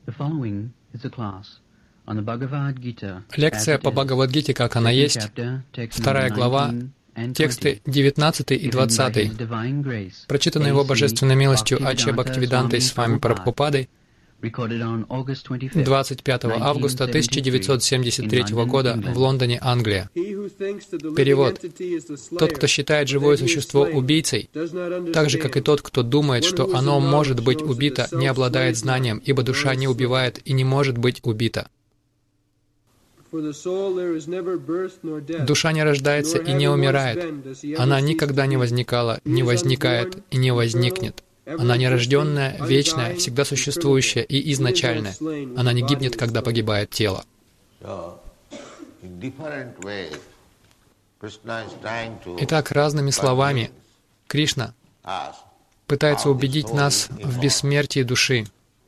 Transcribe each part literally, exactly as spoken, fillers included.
Лекция по Бхагавад-гите, как она есть, вторая глава, тексты девятнадцатый и двадцатый, прочитаны его божественной милостью Ачья Бхактивидантой с вами Прабхупадой двадцать пятого августа тысяча девятьсот семьдесят третьего года в Лондоне, Англия. Перевод. Тот, кто считает живое существо убийцей, так же, как и тот, кто думает, что оно может быть убито, не обладает знанием, ибо душа не убивает и не может быть убита. Душа не рождается и не умирает. Она никогда не возникала, не возникает и не возникнет. Она нерожденная, вечная, всегда существующая и изначальная. Она не гибнет, когда погибает тело. Итак, разными словами, Кришна пытается убедить нас в бессмертии души.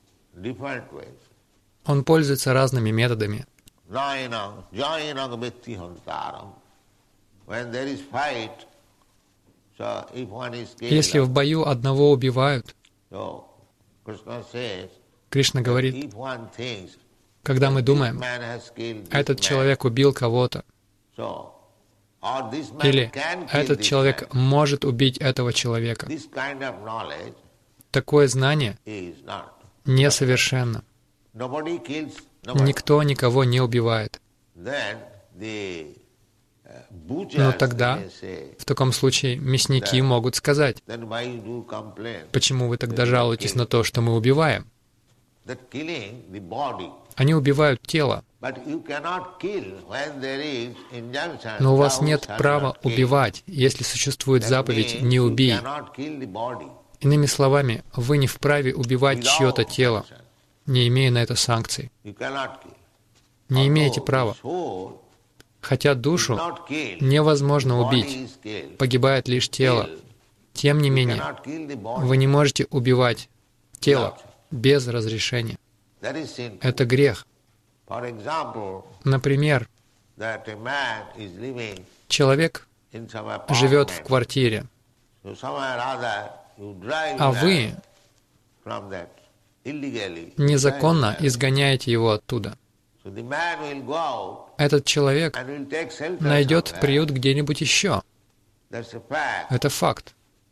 Он пользуется разными методами. Если в бою одного убивают, Кришна говорит, когда мы думаем, этот человек убил кого-то, или этот человек может убить этого человека, такое знание несовершенно. Никто никого не убивает. Но тогда, в таком случае, мясники могут сказать, почему вы тогда жалуетесь на то, что мы убиваем? Они убивают тело. Но у вас нет права убивать, если существует заповедь «не убий». Иными словами, вы не вправе убивать чье-то тело, не имея на это санкций. Не имеете права. Хотя душу невозможно убить, погибает лишь тело. Тем не менее, вы не можете убивать тело без разрешения. Это грех. Например, человек живет в квартире, а вы незаконно изгоняете его оттуда. Этот человек найдет приют где-нибудь еще. Это факт.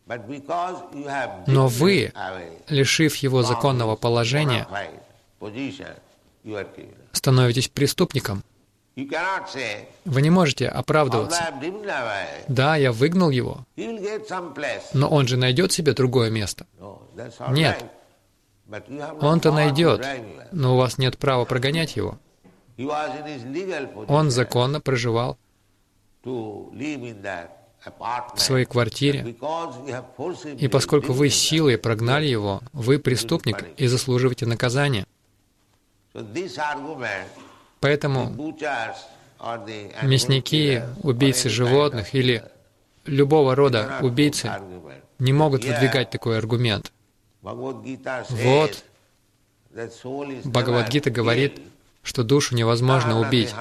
Но вы, лишив его законного положения, становитесь преступником. Вы не можете оправдываться. Да, я выгнал его, но он же найдет себе другое место. Нет. Он-то найдет, но у вас нет права прогонять его. Он законно проживал в своей квартире, и поскольку вы силой прогнали его, вы преступник и заслуживаете наказания. Поэтому мясники, убийцы животных или любого рода убийцы не могут выдвигать такой аргумент. Вот, Бхагавад-гита говорит, что душу невозможно убить.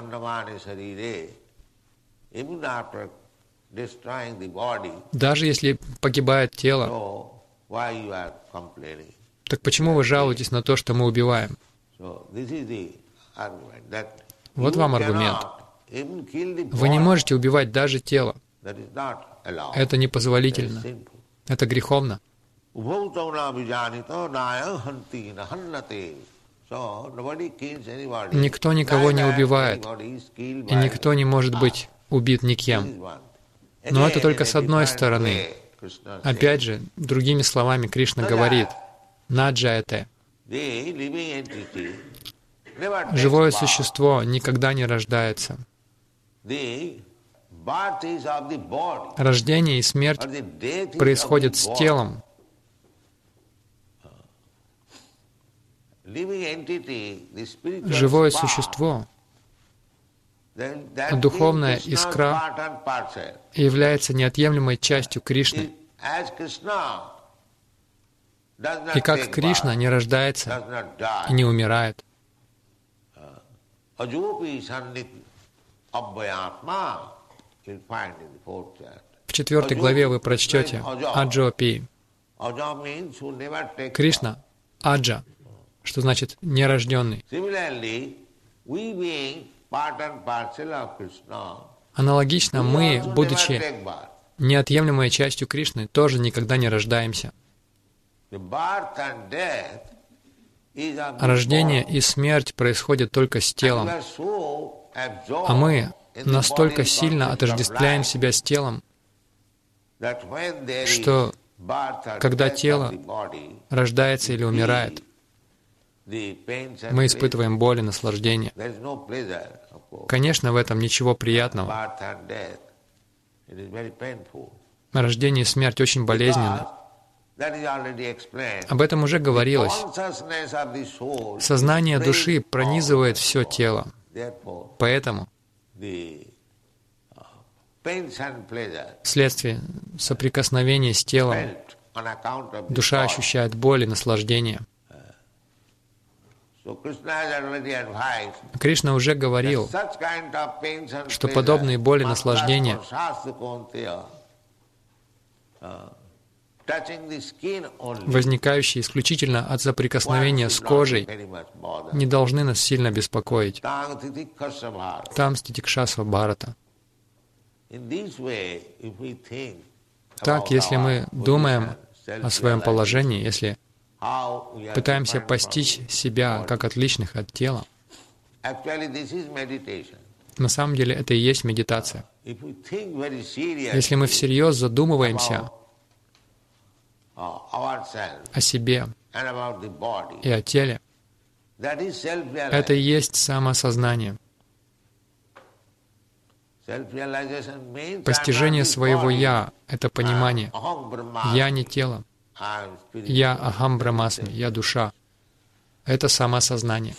Даже если погибает тело, так почему вы жалуетесь на то, что мы убиваем? Вот вам аргумент. Вы не можете убивать даже тело. Это непозволительно. Это греховно. Никто никого не убивает, и никто не может быть убит никем. Но это только с одной стороны. Опять же, другими словами, Кришна говорит, «Наджаяте». Живое существо никогда не рождается. Рождение и смерть происходят с телом. Живое существо, духовная искра, является неотъемлемой частью Кришны. И как Кришна не рождается и не умирает, в четвертой главе вы прочтете Аджопи. Кришна — Аджа. Что значит «нерожденный»? Аналогично, мы, будучи неотъемлемой частью Кришны, тоже никогда не рождаемся. Рождение и смерть происходят только с телом. А мы настолько сильно отождествляем себя с телом, что когда тело рождается или умирает, мы испытываем боль и наслаждение. Конечно, в этом ничего приятного. Рождение и смерть очень болезненны. Об этом уже говорилось. Сознание души пронизывает все тело. Поэтому вследствие соприкосновения с телом душа ощущает боль и наслаждение. Кришна уже говорил, что подобные боли и наслаждения, возникающие исключительно от соприкосновения с кожей, не должны нас сильно беспокоить. Там Титикшасва Бхарата. Так, если мы думаем о своем положении, если пытаемся постичь себя как отличных от тела, на самом деле это и есть медитация. Если мы всерьез задумываемся о себе и о теле, это и есть самоосознание. Постижение своего «я» — это понимание. «Я» не тело. «Я» — Ахам Брахмасми, «Я» — душа. Это самоосознание.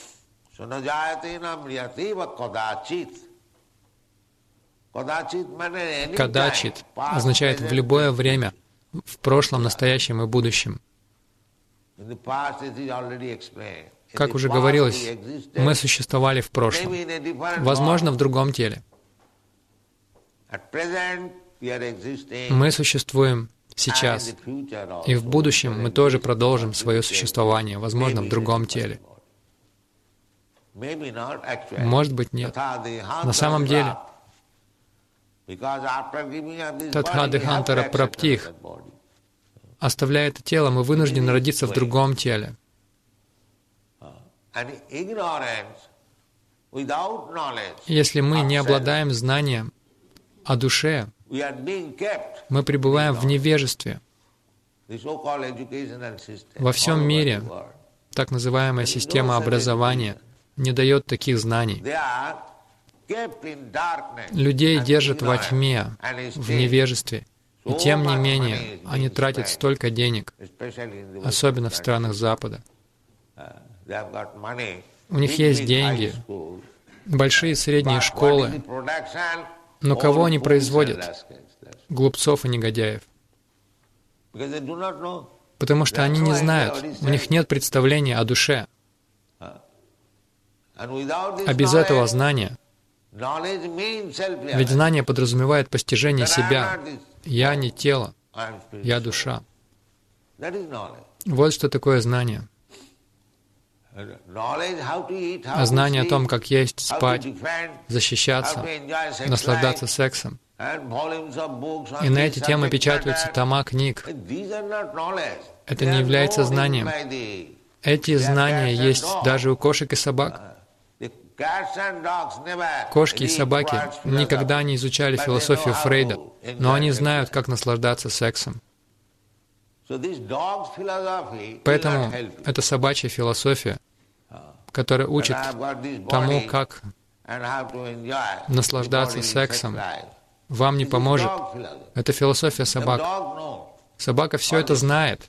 Кадачит означает «в любое время», в прошлом, настоящем и будущем. Как уже говорилось, мы существовали в прошлом, возможно, в другом теле. Мы существуем сейчас, и в будущем мы тоже продолжим свое существование, возможно, в другом теле. Может быть, нет. На самом деле, Татхадехантара Праптих, оставляя это тело, мы вынуждены родиться в другом теле. Если мы не обладаем знанием о душе, мы пребываем в невежестве. Во всем мире так называемая система образования не дает таких знаний. Людей держат во тьме, в невежестве, и тем не менее они тратят столько денег, особенно в странах Запада. У них есть деньги, большие и средние школы, но кого они производят? Глупцов и негодяев. Потому что они не знают, у них нет представления о душе. А без этого знания, ведь знание подразумевает постижение себя. Я не тело, я душа. Вот что такое знание. А знание о том, как есть, спать, защищаться, наслаждаться сексом. И на эти темы печатаются тома книг. Это не является знанием. Эти знания есть даже у кошек и собак. Кошки и собаки никогда не изучали философию Фрейда, но они знают, как наслаждаться сексом. Поэтому это собачья философия, которая учит тому, как наслаждаться сексом, вам не поможет. Это философия собак. Собака все это знает.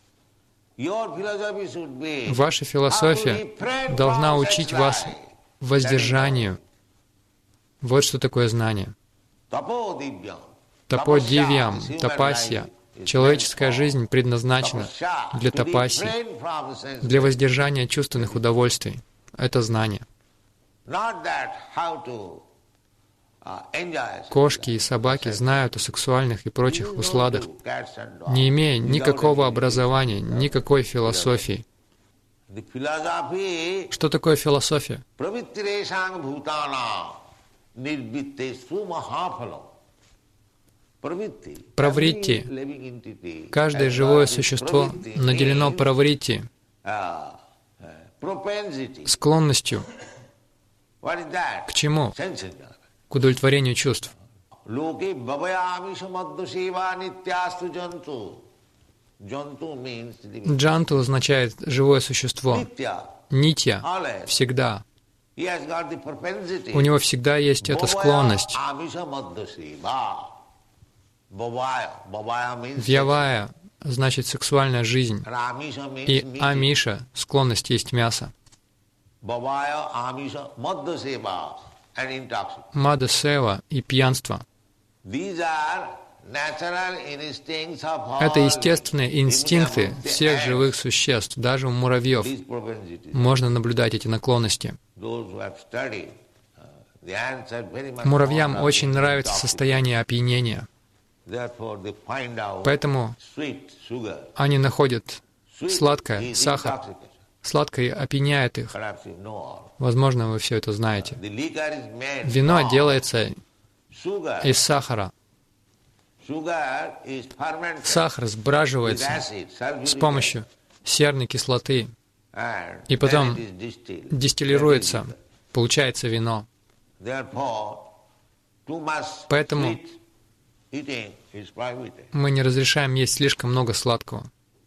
Ваша философия должна учить вас воздержанию. Вот что такое знание. Таподивьям, тапасья. Человеческая жизнь предназначена для тапаси, для воздержания чувственных удовольствий. Это знание. Кошки и собаки знают о сексуальных и прочих усладах, не имея никакого образования, никакой философии. Что такое философия? Правритти. Каждое живое существо наделено правритти, склонностью. К чему? К удовлетворению чувств. Джанту означает живое существо. Нитья — всегда. У него всегда есть эта склонность. Вьявая значит сексуальная жизнь. И амиша — склонность есть мясо. Мада сева и пьянство. Это естественные инстинкты всех живых существ, даже у муравьев. Можно наблюдать эти наклонности. Муравьям очень нравится состояние опьянения. Поэтому они находят сладкое, сахар. Сладкое опьяняет их. Возможно, вы все это знаете. Вино делается из сахара. Сахар сбраживается с помощью серной кислоты и потом дистиллируется, получается вино. Поэтому мы не разрешаем есть слишком много сладкого.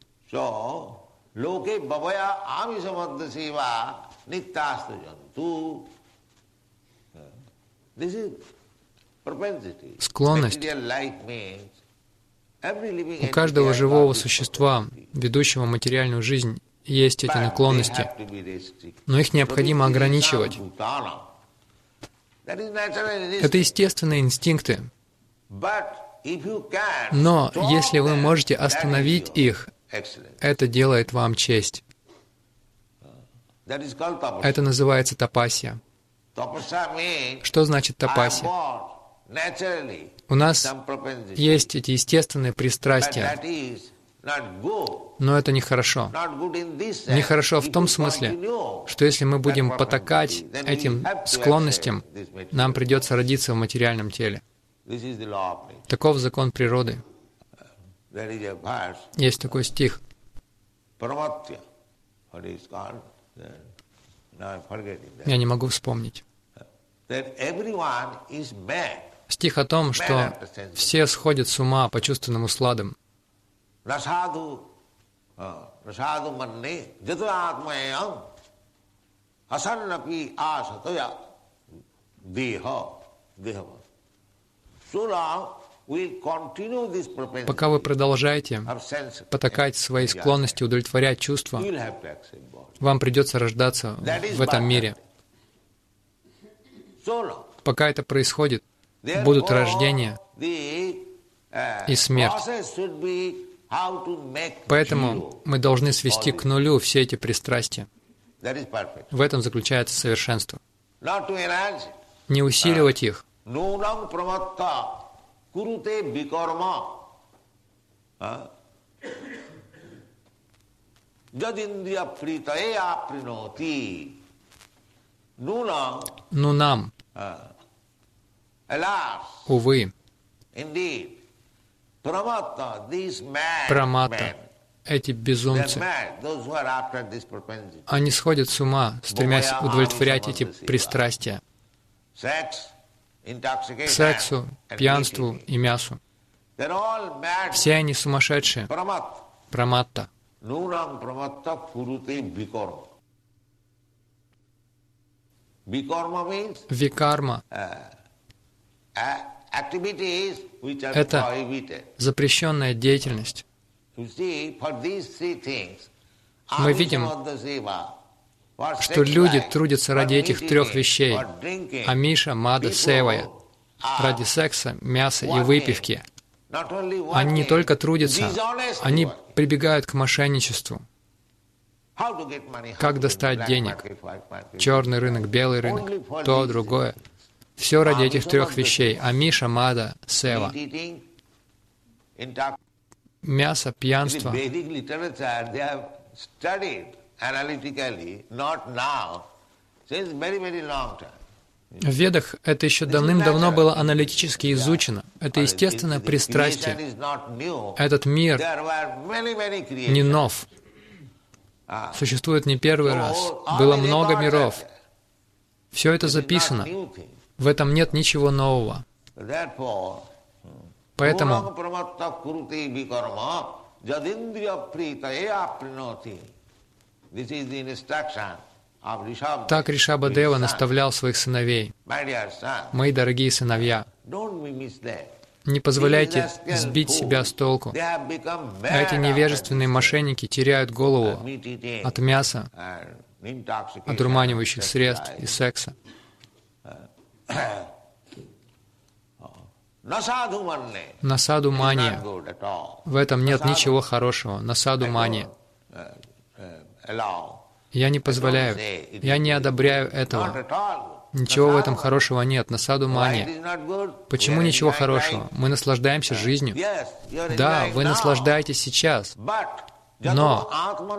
Склонность. У каждого живого существа, ведущего материальную жизнь, есть эти наклонности, но их необходимо ограничивать. Это естественные инстинкты. Но если вы можете остановить их, это делает вам честь. Это называется тапасья. Что значит тапасья? У нас есть эти естественные пристрастия, но это нехорошо. Нехорошо в том смысле, что если мы будем потакать этим склонностям, нам придется родиться в материальном теле. Таков закон природы. Есть такой стих. Я не могу вспомнить. Стих о том, что все сходят с ума по чувственным усладам. Пока вы продолжаете потакать своей склонности, удовлетворять чувства, вам придется рождаться в этом мире. Пока это происходит, будут рождения и смерть. Поэтому мы должны свести к нулю все эти пристрастия. В этом заключается совершенство. Не усиливать их. Нунам. Увы, праматта, эти безумцы, они сходят с ума, стремясь удовлетворять эти пристрастия к сексу, пьянству и мясу. Все они сумасшедшие. Праматта. Викарма — это запрещенная деятельность. Мы видим, что люди трудятся ради этих трех вещей — амиша, мада, севая, ради секса, мяса и выпивки. Они не только трудятся, они прибегают к мошенничеству. Как достать денег? Черный рынок, белый рынок, то, другое. Все ради этих трех вещей. Амиша, мада, сева. Мясо, пьянство. В Ведах это еще давным-давно было аналитически изучено. Это естественное пристрастие. Этот мир не нов. Существует не первый раз. Было много миров. Все это записано. В этом нет ничего нового. Поэтому так Ришабха Дева наставлял своих сыновей. Мои дорогие сыновья, не позволяйте сбить себя с толку. Эти невежественные мошенники теряют голову от мяса, одурманивающих средств и секса. Насаду мания. В этом нет ничего хорошего. Насаду мания. Я не позволяю, я не одобряю этого. Ничего в этом хорошего нет. Насаду мания. Почему ничего хорошего? Мы наслаждаемся жизнью. Да, вы наслаждаетесь сейчас. Но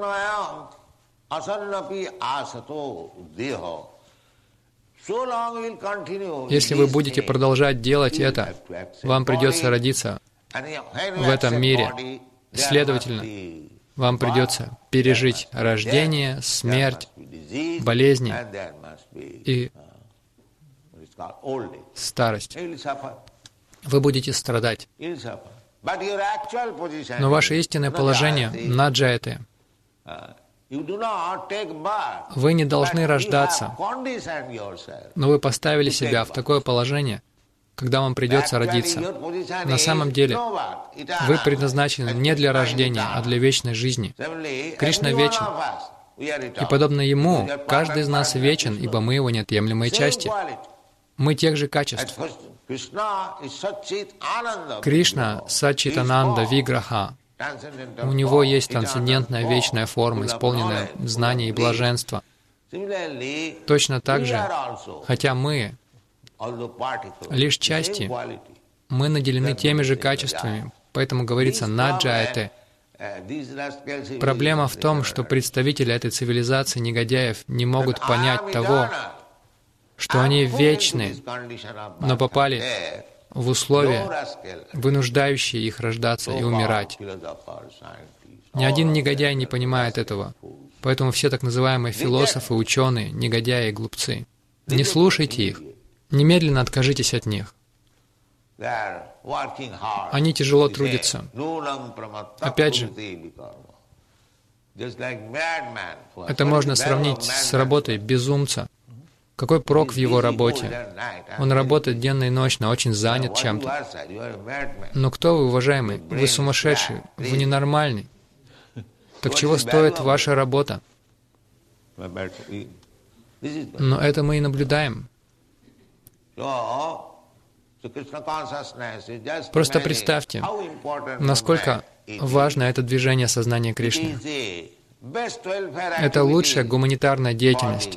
если вы будете продолжать делать это, вам придется родиться в этом мире. Следовательно, вам придется пережить рождение, смерть, болезни и старость. Вы будете страдать. Но ваше истинное положение на джаяте. Вы не должны рождаться, но вы поставили себя в такое положение, когда вам придется родиться. На самом деле, вы предназначены не для рождения, а для вечной жизни. Кришна вечен. И подобно Ему, каждый из нас вечен, ибо мы Его неотъемлемые части. Мы тех же качеств. Кришна — Саччитананда Виграха. У Него есть трансцендентная вечная форма, исполненная знания и блаженства. Точно так же, хотя мы лишь части, мы наделены теми же качествами, поэтому говорится «на джаяте». Проблема в том, что представители этой цивилизации негодяев не могут понять того, что они вечны, но попали в условия, вынуждающие их рождаться и умирать. Ни один негодяй не понимает этого, поэтому все так называемые философы, ученые, негодяи и глупцы. Не слушайте их, немедленно откажитесь от них. Они тяжело трудятся. Опять же, это можно сравнить с работой безумца. Какой прок в его работе? Он работает денно и ночно, очень занят чем-то. Но кто вы, уважаемый? Вы сумасшедший, вы ненормальный. Так чего стоит ваша работа? Но это мы и наблюдаем. Просто представьте, насколько важно это движение сознания Кришны. Это лучшая гуманитарная деятельность.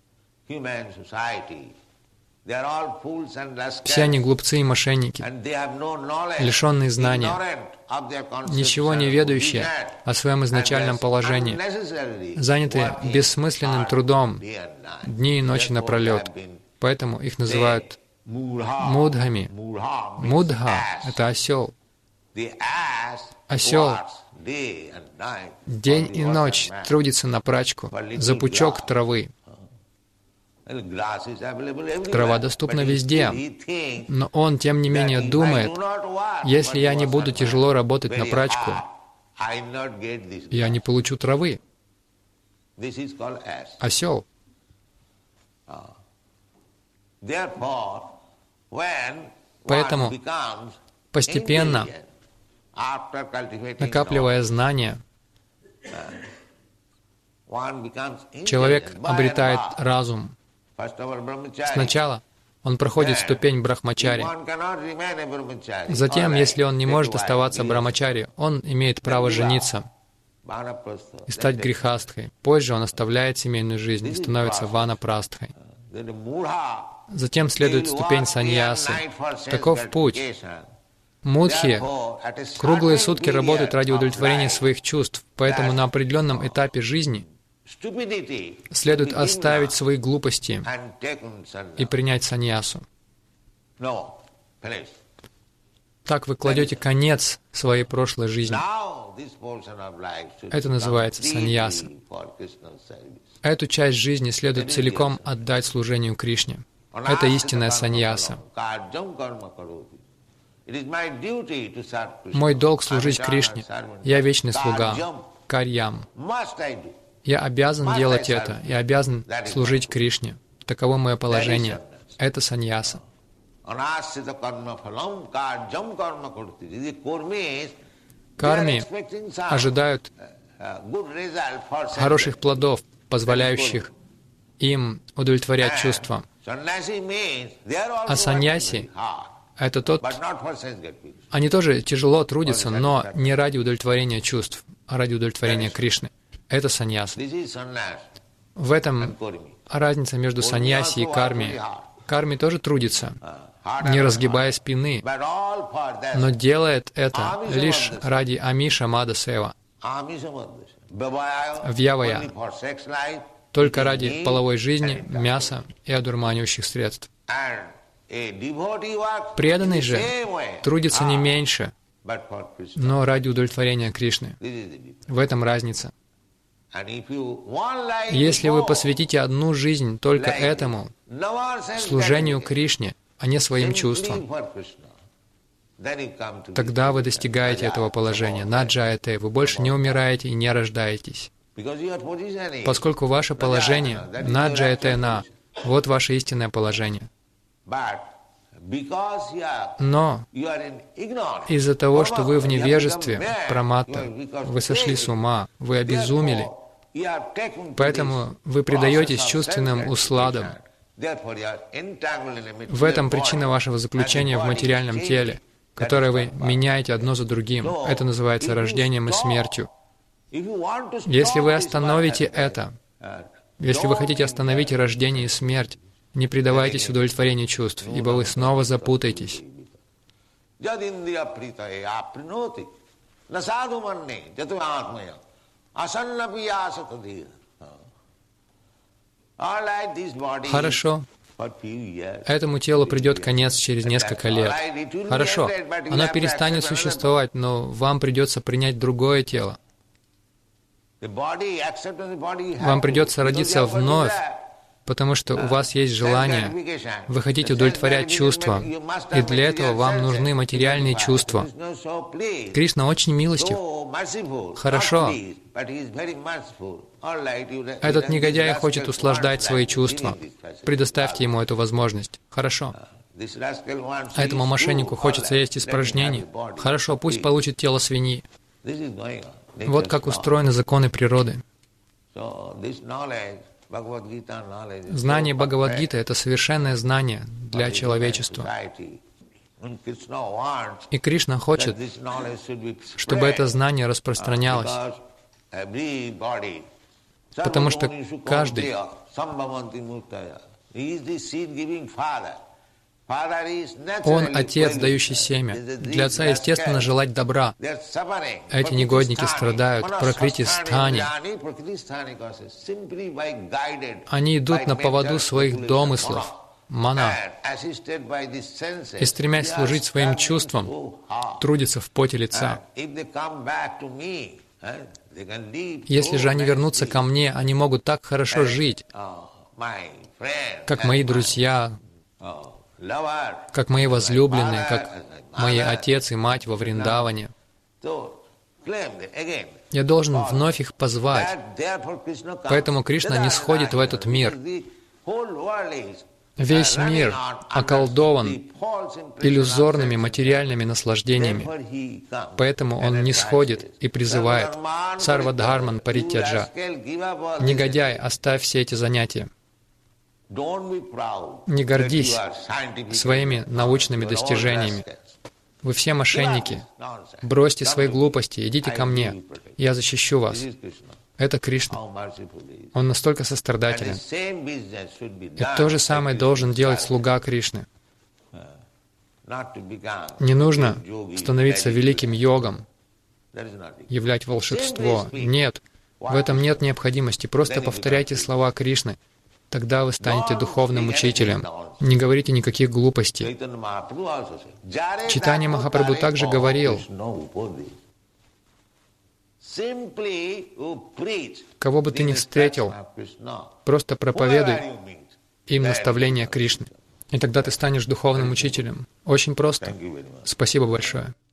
Все они глупцы и мошенники, лишенные знания, ничего не ведающие о своем изначальном положении, занятые бессмысленным трудом дни и ночи напролет. Поэтому их называют мудхами. Мудха — это осел. Осел день и ночь трудится на прачку за пучок травы. Трава доступна везде, но он, тем не менее, думает, если я не буду тяжело работать на прачку, я не получу травы. Осел. Поэтому постепенно, накапливая знания, человек обретает разум. Сначала он проходит ступень брахмачари. Затем, если он не может оставаться брахмачари, он имеет право жениться и стать грихастхой. Позже он оставляет семейную жизнь и становится ванапрастхой. Затем следует ступень саньясы. Таков путь. Мудхи круглые сутки работают ради удовлетворения своих чувств, поэтому на определенном этапе жизни следует оставить свои глупости и принять саньясу. Так вы кладете конец своей прошлой жизни. Это называется саньяса. Эту часть жизни следует целиком отдать служению Кришне. Это истинная саньяса. Мой долг служить Кришне. Я вечный слуга. Карьям. Я обязан делать это. Я обязан служить Кришне. Таково мое положение. Это саньяса. Карми ожидают хороших плодов, позволяющих им удовлетворять чувства. А саньяси — это тот... Они тоже тяжело трудятся, но не ради удовлетворения чувств, а ради удовлетворения Кришны. Это саньяса. В этом разница между саньяси и карми. Карми тоже трудится, не разгибая спины, но делает это лишь ради амиша мада сева, вьявая, только ради половой жизни, мяса и одурманивающих средств. Преданный же трудится не меньше, но ради удовлетворения Кришны. В этом разница. Если вы посвятите одну жизнь только этому, служению Кришне, а не своим чувствам, тогда вы достигаете этого положения. Наджаяте, вы больше не умираете и не рождаетесь. Поскольку ваше положение наджаяте на, вот ваше истинное положение. Но из-за того, что вы в невежестве, праматта, вы сошли с ума, вы обезумели, поэтому вы предаетесь чувственным усладам. В этом причина вашего заключения в материальном теле, которое вы меняете одно за другим. Это называется рождением и смертью. Если вы остановите это, если вы хотите остановить рождение и смерть, не предавайтесь удовлетворению чувств, ибо вы снова запутаетесь. Хорошо. Этому телу придет конец через несколько лет. Хорошо. Оно перестанет существовать, но вам придется принять другое тело. Вам придется родиться вновь, потому что у вас есть желание, вы хотите удовлетворять чувства, и для этого вам нужны материальные чувства. Кришна очень милостив. Хорошо. Этот негодяй хочет услаждать свои чувства. Предоставьте ему эту возможность. Хорошо. А этому мошеннику хочется есть испражнений. Хорошо, пусть получит тело свиньи. Вот как устроены законы природы. Знание Бхагавад-гиты — это совершенное знание для человечества. И Кришна хочет, чтобы это знание распространялось, потому что каждый, он отец, дающий семя. Для отца, естественно, желать добра. Эти негодники страдают, пракрити стхани. Они идут на поводу своих домыслов, мана, и, стремясь служить своим чувствам, трудятся в поте лица. Если же они вернутся ко мне, они могут так хорошо жить, как мои друзья, как мои возлюбленные, как мои отец и мать во Вриндаване. Я должен вновь их позвать. Поэтому Кришна не сходит в этот мир. Весь мир околдован иллюзорными материальными наслаждениями. Поэтому он не сходит и призывает: «Сарва дхарман паритяджа». Негодяй, оставь все эти занятия. Не гордись своими научными достижениями. Вы все мошенники. Бросьте свои глупости, идите ко мне. Я защищу вас. Это Кришна. Он настолько сострадателен. И то же самое должен делать слуга Кришны. Не нужно становиться великим йогом, являть волшебство. Нет. В этом нет необходимости. Просто повторяйте слова Кришны. Тогда вы станете духовным учителем. Не говорите никаких глупостей. Чайтанья Махапрабху также говорил: кого бы ты ни встретил, просто проповедуй им наставления Кришны. И тогда ты станешь духовным учителем. Очень просто. Спасибо большое.